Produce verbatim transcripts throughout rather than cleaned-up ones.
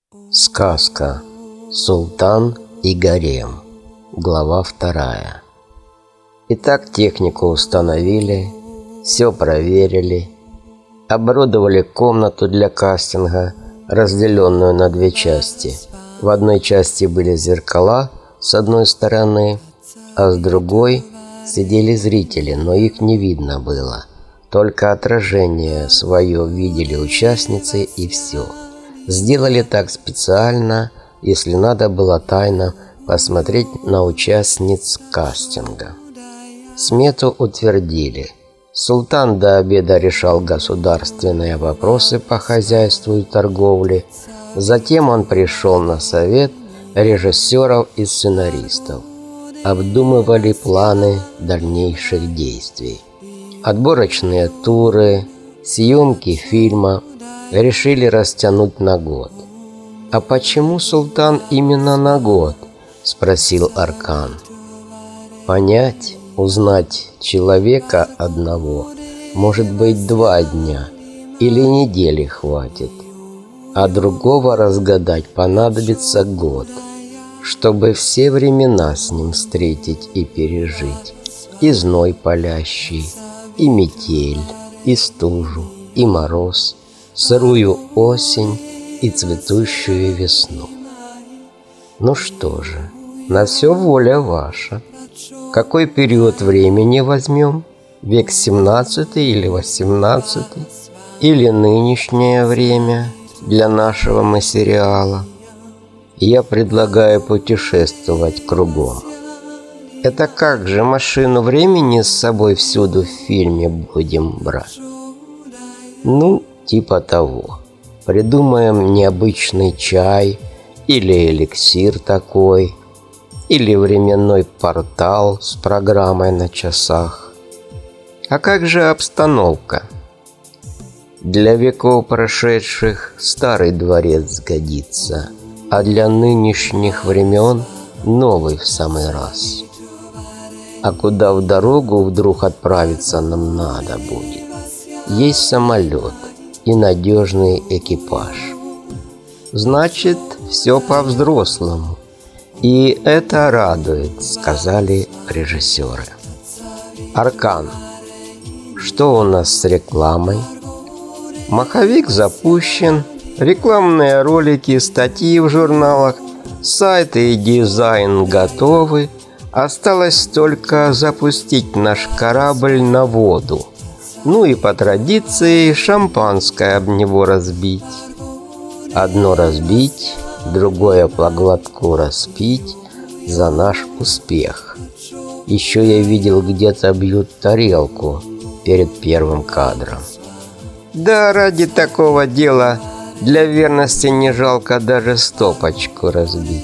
Сказка «Султан и гарем». Глава вторая. Итак, технику установили, все проверили, оборудовали комнату для кастинга, разделенную на две части. В одной части были зеркала с одной стороны, а с другой сидели зрители, но их не видно было. Только отражение свое видели участницы, и все. Сделали так специально, если надо было тайно посмотреть на участниц кастинга. Смету утвердили. Султан до обеда решал государственные вопросы по хозяйству и торговле. Затем он пришел на совет режиссеров и сценаристов. Обдумывали планы дальнейших действий. Отборочные туры, съемки фильма решили растянуть на год. «А почему, Султан, именно на год?» – спросил Аркан. «Понять, узнать человека одного может быть два дня или недели хватит, а другого разгадать понадобится год, чтобы все времена с ним встретить и пережить, и зной палящий, и метель, и стужу, и мороз, сырую осень и цветущую весну. Ну что же, на все воля ваша. Какой период времени возьмем? Век семнадцатый или восемнадцатый? Или нынешнее время для нашего материала? Я предлагаю путешествовать кругом. Это как же машину времени с собой всюду в фильме будем брать? Ну, типа того. Придумаем необычный чай или эликсир такой, или временной портал с программой на часах. А как же обстановка? Для веков прошедших старый дворец годится, а для нынешних времен новый в самый раз. А куда в дорогу вдруг отправиться нам надо будет? Есть самолет и надежный экипаж. Значит, все по-взрослому. И это радует, сказали режиссеры. Аркан, что у нас с рекламой? Маховик запущен, рекламные ролики, статьи в журналах, сайты и дизайн готовы. Осталось только запустить наш корабль на воду. Ну и по традиции шампанское об него разбить. Одно разбить, другое по глотку распить за наш успех. Еще я видел, где-то бьют тарелку перед первым кадром. Да, ради такого дела для верности не жалко даже стопочку разбить.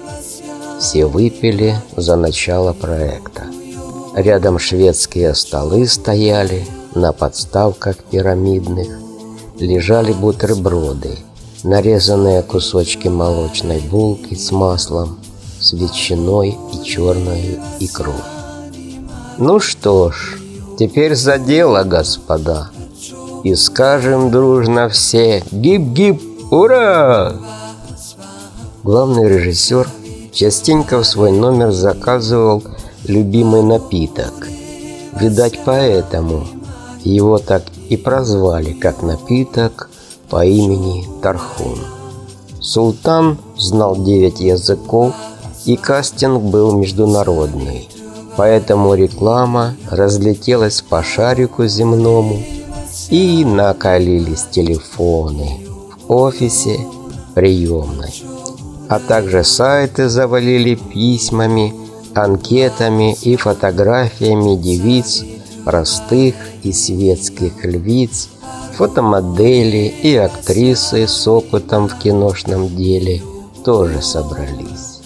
Все выпили за начало проекта. Рядом шведские столы стояли, на подставках пирамидных лежали бутерброды, нарезанные кусочки молочной булки с маслом, с ветчиной и черной икрой. Ну что ж, теперь за дело, господа, и скажем дружно все «Гип-гип! Ура!». Главный режиссер частенько в свой номер заказывал любимый напиток. Видать, поэтому его так и прозвали, как напиток по имени Тархун. Султан знал девять языков, и кастинг был международный. Поэтому реклама разлетелась по шарику земному, и накалились телефоны в офисе, приемной. А также сайты завалили письмами, анкетами и фотографиями девиц, простых и светских львиц, фотомодели и актрисы с опытом в киношном деле тоже собрались.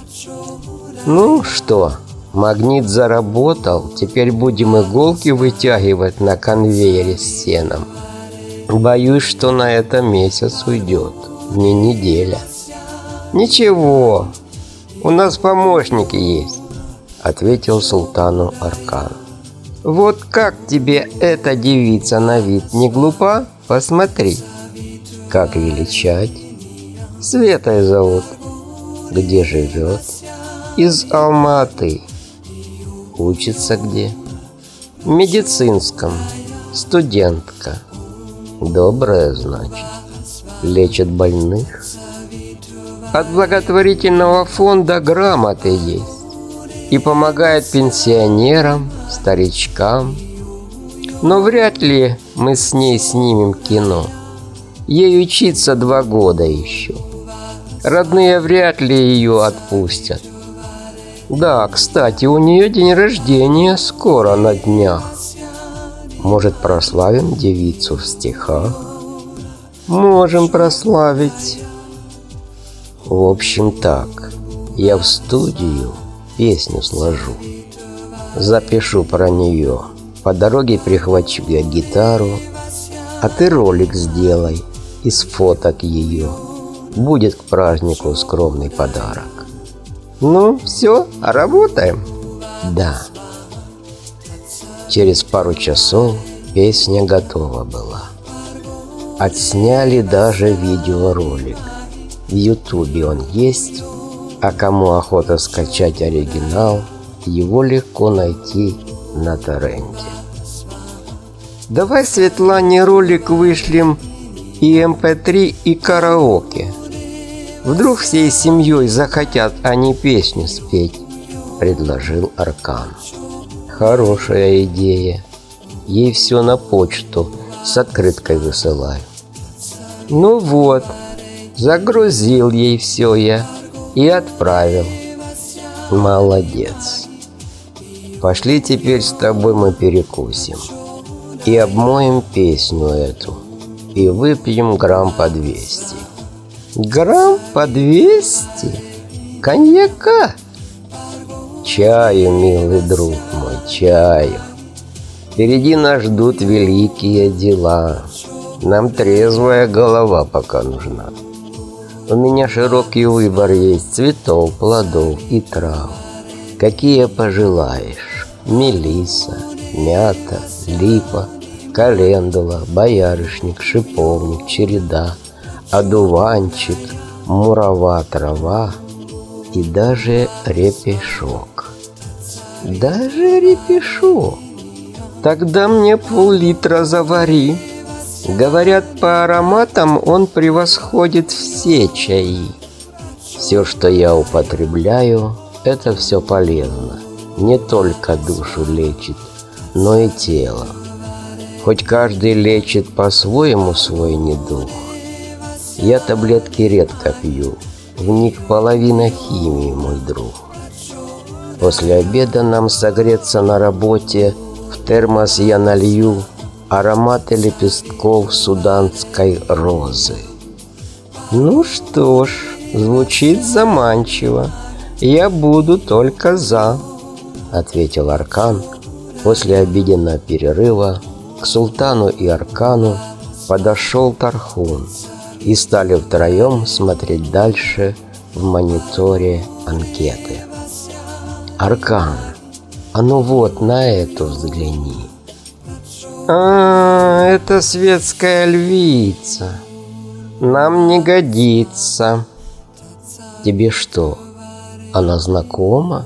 Ну что, магнит заработал, теперь будем иголки вытягивать на конвейере с сеном. Боюсь, что на это месяц уйдет, не неделя. «Ничего, у нас помощники есть», — ответил султану Аркан. «Вот как тебе эта девица на вид, не глупа? Посмотри». «Как величать?» Светой зовут. Где живет? Из Алматы. Учится где? В медицинском. Студентка. Добрая, значит. Лечит больных. От благотворительного фонда грамоты есть. И помогает пенсионерам, старичкам. Но вряд ли мы с ней снимем кино. Ей учиться два года еще. Родные вряд ли ее отпустят. Да, кстати, у нее день рождения скоро на днях. Может, прославим девицу в стихах? Можем прославить. В общем так, я в студию песню сложу. Запишу про нее. По дороге прихвачу я гитару, а ты ролик сделай из фоток ее. Будет к празднику скромный подарок. Ну, все, работаем? Да. Через пару часов песня готова была. Отсняли даже видеоролик. В Ютубе он есть, а кому охота скачать оригинал, его легко найти на торренте. Давай Светлане ролик вышлем и эм пэ три, и караоке. Вдруг всей семьей захотят они песню спеть, предложил Аркан. Хорошая идея. Ей все на почту с открыткой высылаю. Ну вот, загрузил ей все я и отправил. Молодец. Пошли теперь с тобой мы перекусим. И обмоем песню эту. И выпьем грамм по двести. Грамм по двести? Коньяка? Чаю, милый друг мой, чаю. Впереди нас ждут великие дела. Нам трезвая голова пока нужна. У меня широкий выбор есть цветов, плодов и трав. Какие пожелаешь? Мелиса, мята, липа, календула, боярышник, шиповник, череда, одуванчик, мурава, трава и даже репешок. Даже репешок? Тогда мне пол-литра завари. Говорят, по ароматам он превосходит все чаи. Все, что я употребляю, это все полезно. Не только душу лечит, но и тело. Хоть каждый лечит по-своему свой недуг. Я таблетки редко пью, в них половина химии, мой друг. После обеда нам согреться на работе, в термос я налью ароматы лепестков суданской розы. Ну что ж, звучит заманчиво. Я буду только за, ответил Аркан. После обеденного перерыва к Султану и Аркану подошел Тархун, и стали втроем смотреть дальше в мониторе анкеты. Аркан, а ну вот на эту взгляни. А, это светская львица. Нам не годится. Тебе что, она знакома?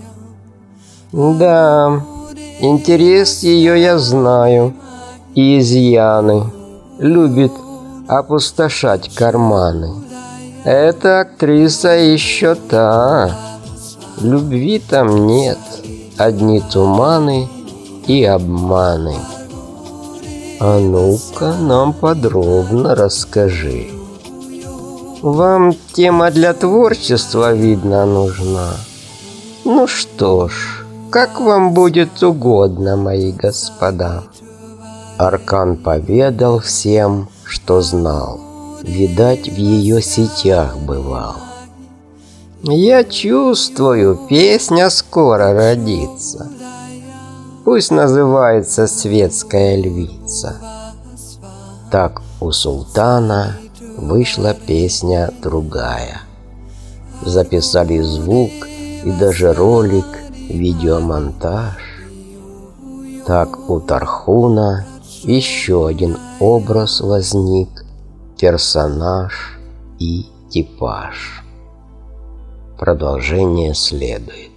Да, интерес ее я знаю. И изъяны. Любит опустошать карманы. Эта актриса еще та. Любви там нет. Одни туманы и обманы. А ну-ка нам подробно расскажи. Вам тема для творчества, видно, нужна. Ну что ж, как вам будет угодно, мои господа. Аркан поведал всем, что знал. Видать, в ее сетях бывал. Я чувствую, песня скоро родится. Пусть называется «Светская львица». Так у Султана вышла песня другая. Записали звук и даже ролик, видеомонтаж. Так у Тархуна еще один образ возник, персонаж и типаж. Продолжение следует.